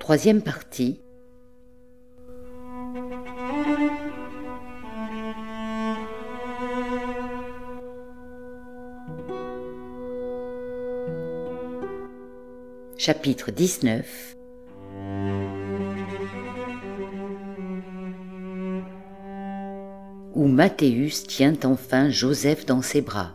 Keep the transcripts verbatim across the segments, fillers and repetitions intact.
Troisième partie. Chapitre dix-neuf. Où Mathéus tient enfin Joseph dans ses bras.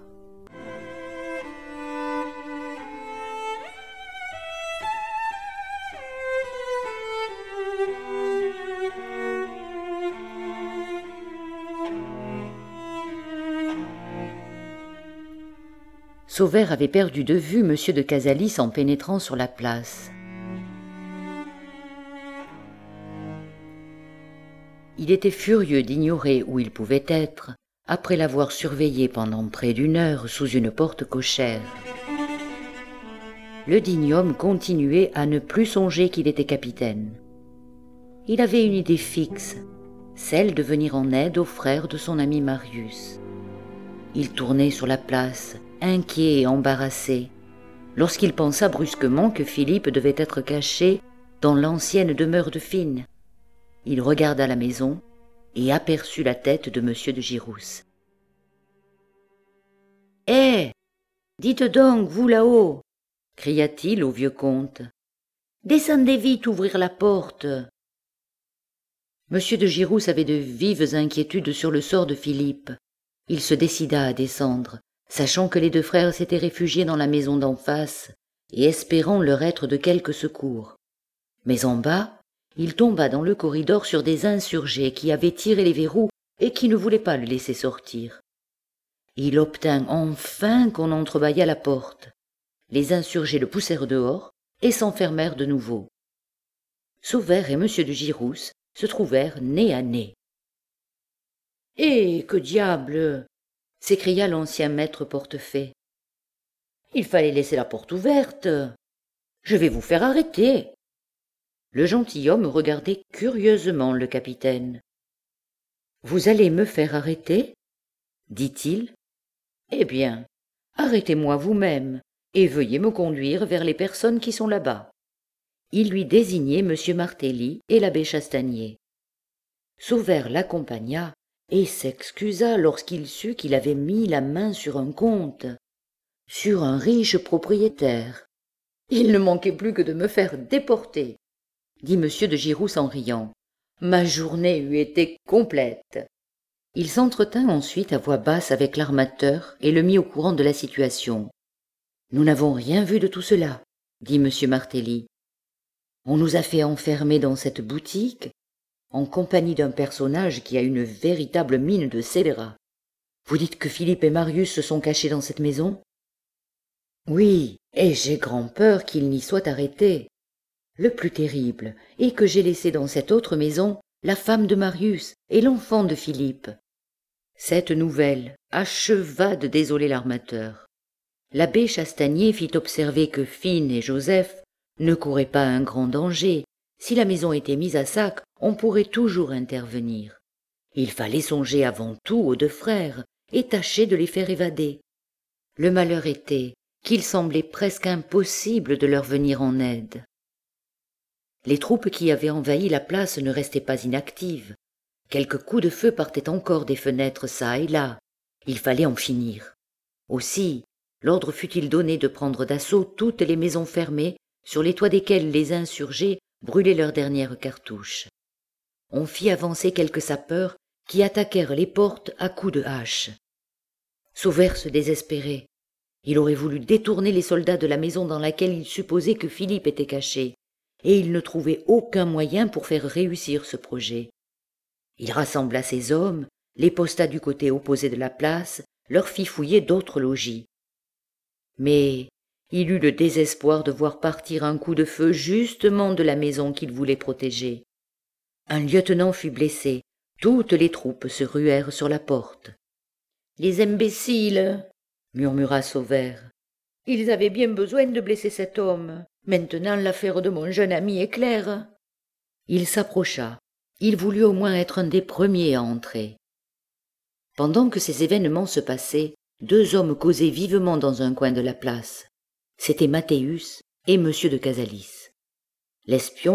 Sauveur avait perdu de vue Monsieur de Casalis en pénétrant sur la place. Il était furieux d'ignorer où il pouvait être, après l'avoir surveillé pendant près d'une heure sous une porte cochère. Le digne homme continuait à ne plus songer qu'il était capitaine. Il avait une idée fixe, celle de venir en aide aux frères de son ami Marius. Il tournait sur la place, inquiet et embarrassé, lorsqu'il pensa brusquement que Philippe devait être caché dans l'ancienne demeure de Fine. Il regarda la maison et aperçut la tête de Monsieur de Girousse. « Hé, dites donc, vous là-haut !» cria-t-il au vieux comte. « Descendez vite ouvrir la porte !» Monsieur de Girousse avait de vives inquiétudes sur le sort de Philippe. Il se décida à descendre, sachant que les deux frères s'étaient réfugiés dans la maison d'en face et espérant leur être de quelque secours. Mais en bas, il tomba dans le corridor sur des insurgés qui avaient tiré les verrous et qui ne voulaient pas le laisser sortir. Il obtint enfin qu'on entrebâillât la porte. Les insurgés le poussèrent dehors et s'enfermèrent de nouveau. Sauveur et Monsieur de Girousse se trouvèrent nez à nez. « Eh, que diable !» s'écria l'ancien maître Portefaix. « Il fallait laisser la porte ouverte. Je vais vous faire arrêter. » Le gentilhomme regardait curieusement le capitaine. « Vous allez me faire arrêter ?» dit-il. « Eh bien, arrêtez-moi vous-même et veuillez me conduire vers les personnes qui sont là-bas. » Il lui désignait Monsieur Martelly et l'abbé Chastanier. Sauveur l'accompagna et s'excusa lorsqu'il sut qu'il avait mis la main sur un compte, sur un riche propriétaire. « Il ne manquait plus que de me faire déporter, » dit Monsieur de Girousse en riant. « Ma journée eût été complète. » Il s'entretint ensuite à voix basse avec l'armateur et le mit au courant de la situation. « Nous n'avons rien vu de tout cela, » dit Monsieur Martelly. « On nous a fait enfermer dans cette boutique, en compagnie d'un personnage qui a une véritable mine de scélérat. Vous dites que Philippe et Marius se sont cachés dans cette maison ? Oui, et j'ai grand peur qu'ils n'y soient arrêtés. Le plus terrible est que j'ai laissé dans cette autre maison la femme de Marius et l'enfant de Philippe. » Cette nouvelle acheva de désoler l'armateur. L'abbé Chastanier fit observer que Fine et Joseph ne couraient pas un grand danger. Si la maison était mise à sac, on pourrait toujours intervenir. Il fallait songer avant tout aux deux frères et tâcher de les faire évader. Le malheur était qu'il semblait presque impossible de leur venir en aide. Les troupes qui avaient envahi la place ne restaient pas inactives. Quelques coups de feu partaient encore des fenêtres çà et là. Il fallait en finir. Aussi, l'ordre fut-il donné de prendre d'assaut toutes les maisons fermées sur les toits desquelles les insurgés brûlaient leurs dernières cartouches. On fit avancer quelques sapeurs qui attaquèrent les portes à coups de hache. Sauveur se désespérait. Il aurait voulu détourner les soldats de la maison dans laquelle il supposait que Philippe était caché, et il ne trouvait aucun moyen pour faire réussir ce projet. Il rassembla ses hommes, les posta du côté opposé de la place, leur fit fouiller d'autres logis. Mais il eut le désespoir de voir partir un coup de feu justement de la maison qu'il voulait protéger. Un lieutenant fut blessé, toutes les troupes se ruèrent sur la porte. « Les imbéciles !» murmura Sauveur. « Ils avaient bien besoin de blesser cet homme. Maintenant l'affaire de mon jeune ami est claire. » Il s'approcha. Il voulut au moins être un des premiers à entrer. Pendant que ces événements se passaient, deux hommes causaient vivement dans un coin de la place. C'étaient Mathéus et Monsieur de Casalis. L'espion,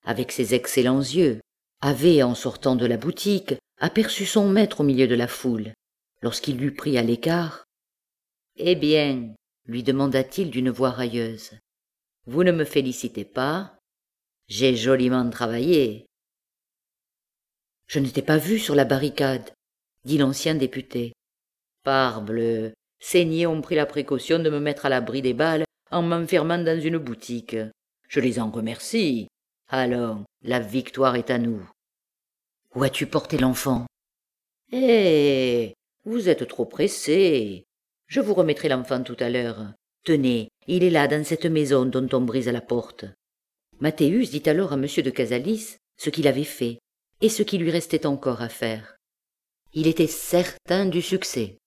avec ses excellents yeux, avait, en sortant de la boutique, aperçu son maître au milieu de la foule. Lorsqu'il l'eut pris à l'écart, « Eh bien, lui demanda-t-il d'une voix railleuse, vous ne me félicitez pas? J'ai joliment travaillé. » Je ne t'ai pas vu sur la barricade, dit l'ancien député. Parbleu, ces niais ont pris la précaution de me mettre à l'abri des balles en m'enfermant dans une boutique. Je les en remercie. Allons, la victoire est à nous. Où as-tu porté l'enfant? Eh, vous êtes trop pressé. Je vous remettrai l'enfant tout à l'heure. Tenez, il est là, dans cette maison dont on brise la porte. Mathéus dit alors à M. de Casalis ce qu'il avait fait et ce qui lui restait encore à faire. Il était certain du succès.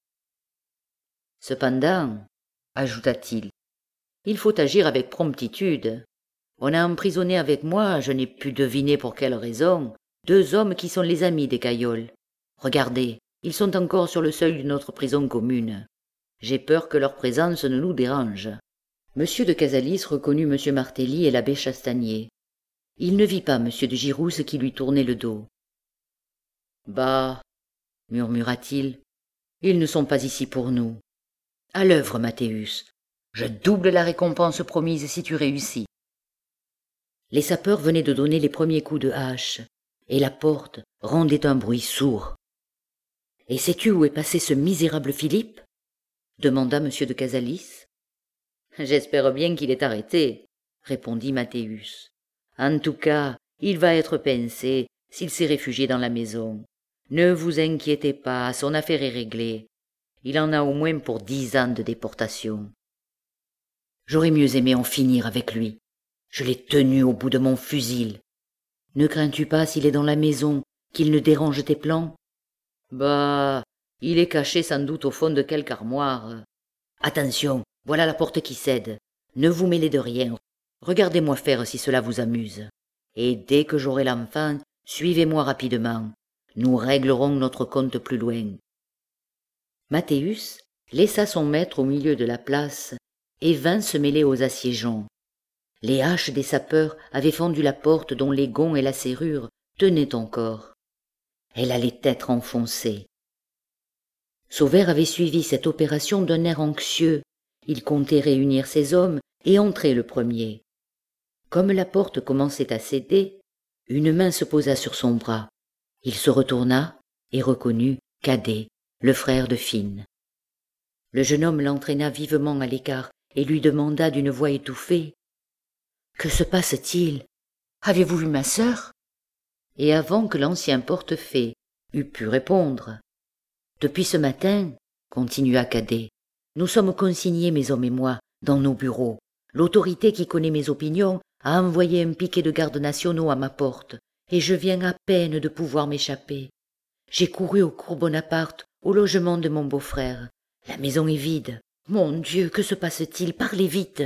Cependant, ajouta-t-il, il faut agir avec promptitude. On a emprisonné avec moi, je n'ai pu deviner pour quelle raison, deux hommes qui sont les amis des Caillols. Regardez, ils sont encore sur le seuil de notre prison commune. J'ai peur que leur présence ne nous dérange. Monsieur de Casalis reconnut Monsieur Martelly et l'abbé Chastanier. Il ne vit pas Monsieur de Girousse qui lui tournait le dos. « Bah, murmura-t-il, ils ne sont pas ici pour nous. À l'œuvre, Mathéus. Je double la récompense promise si tu réussis. » Les sapeurs venaient de donner les premiers coups de hache, et la porte rendait un bruit sourd. « Et sais-tu où est passé ce misérable Philippe ?» demanda Monsieur de Casalis. « J'espère bien qu'il est arrêté, » répondit Mathéus. « En tout cas, il va être pincé s'il s'est réfugié dans la maison. Ne vous inquiétez pas, son affaire est réglée. Il en a au moins pour dix ans de déportation. J'aurais mieux aimé en finir avec lui. Je l'ai tenu au bout de mon fusil. Ne crains-tu pas, s'il est dans la maison, qu'il ne dérange tes plans? Bah, il est caché sans doute au fond de quelque armoire. Attention, voilà la porte qui cède. Ne vous mêlez de rien. Regardez-moi faire si cela vous amuse. Et dès que j'aurai l'enfant, suivez-moi rapidement. Nous réglerons notre compte plus loin. » Mathéus laissa son maître au milieu de la place et vint se mêler aux assiégeants. Les haches des sapeurs avaient fendu la porte dont les gonds et la serrure tenaient encore. Elle allait être enfoncée. Sauveur avait suivi cette opération d'un air anxieux. Il comptait réunir ses hommes et entrer le premier. Comme la porte commençait à céder, une main se posa sur son bras. Il se retourna et reconnut Cadet, le frère de Fine. Le jeune homme l'entraîna vivement à l'écart et lui demanda d'une voix étouffée « Que se passe-t-il? Avez-vous vu ma sœur ?» Et avant que l'ancien portefaix eût pu répondre, « Depuis ce matin, continua Cadet, nous sommes consignés, mes hommes et moi, dans nos bureaux. L'autorité qui connaît mes opinions a envoyé un piquet de gardes nationaux à ma porte, et je viens à peine de pouvoir m'échapper. J'ai couru au cours Bonaparte, au logement de mon beau-frère. La maison est vide. Mon Dieu, que se passe-t-il? Parlez vite.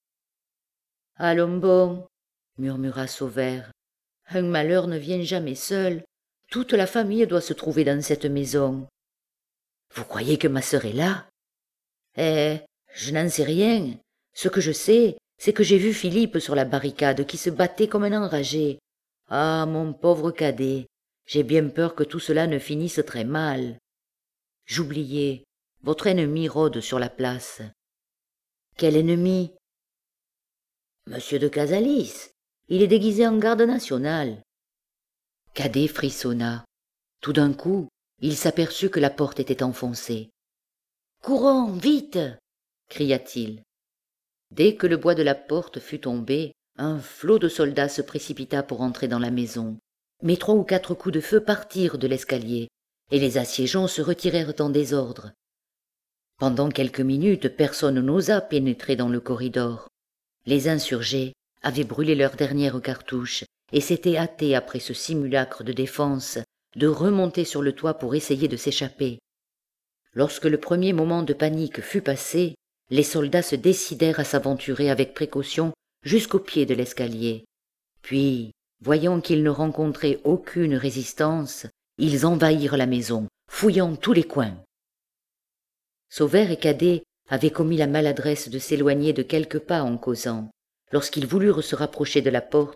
Allons bon, murmura Sauveur. Un malheur ne vient jamais seul. Toute la famille doit se trouver dans cette maison. Vous croyez que ma sœur est là? Eh, je n'en sais rien. Ce que je sais, c'est que j'ai vu Philippe sur la barricade qui se battait comme un enragé. Ah, mon pauvre Cadet, j'ai bien peur que tout cela ne finisse très mal. J'oubliais, votre ennemi rôde sur la place. Quel ennemi? Monsieur de Casalis, il est déguisé en garde national. Cadet frissonna. Tout d'un coup, il s'aperçut que la porte était enfoncée. « Courons, vite !» cria-t-il. Dès que le bois de la porte fut tombé, un flot de soldats se précipita pour entrer dans la maison. Mais trois ou quatre coups de feu partirent de l'escalier, et les assiégeants se retirèrent en désordre. Pendant quelques minutes, personne n'osa pénétrer dans le corridor. Les insurgés avaient brûlé leurs dernières cartouches et s'étaient hâtés, après ce simulacre de défense, de remonter sur le toit pour essayer de s'échapper. Lorsque le premier moment de panique fut passé, les soldats se décidèrent à s'aventurer avec précaution jusqu'au pied de l'escalier. Puis, voyant qu'ils ne rencontraient aucune résistance, ils envahirent la maison, fouillant tous les coins. Sauveur et Cadet avaient commis la maladresse de s'éloigner de quelques pas en causant. Lorsqu'ils voulurent se rapprocher de la porte,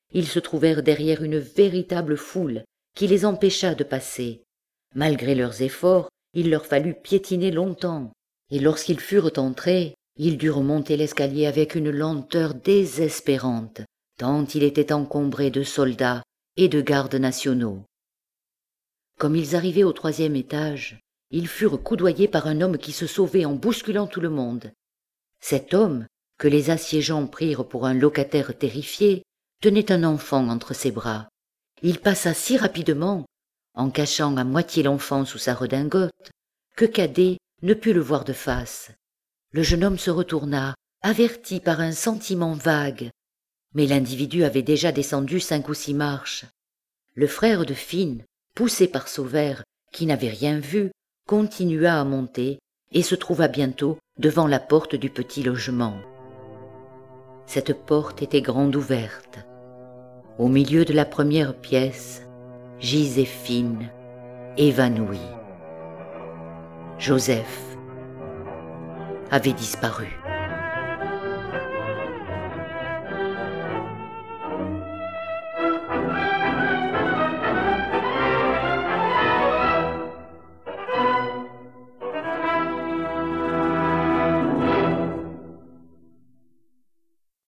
ils se trouvèrent derrière une véritable foule qui les empêcha de passer. Malgré leurs efforts, il leur fallut piétiner longtemps, et lorsqu'ils furent entrés, ils durent monter l'escalier avec une lenteur désespérante, tant il était encombré de soldats et de gardes nationaux. Comme ils arrivaient au troisième étage, ils furent coudoyés par un homme qui se sauvait en bousculant tout le monde. Cet homme, que les assiégeants prirent pour un locataire terrifié, tenait un enfant entre ses bras. Il passa si rapidement, en cachant à moitié l'enfant sous sa redingote, que Cadet ne put le voir de face. Le jeune homme se retourna, averti par un sentiment vague. Mais l'individu avait déjà descendu cinq ou six marches. Le frère de Finn, poussé par Sauvert, qui n'avait rien vu, continua à monter et se trouva bientôt devant la porte du petit logement. Cette porte était grande ouverte. Au milieu de la première pièce, gisait Finn, évanoui. Joseph avait disparu.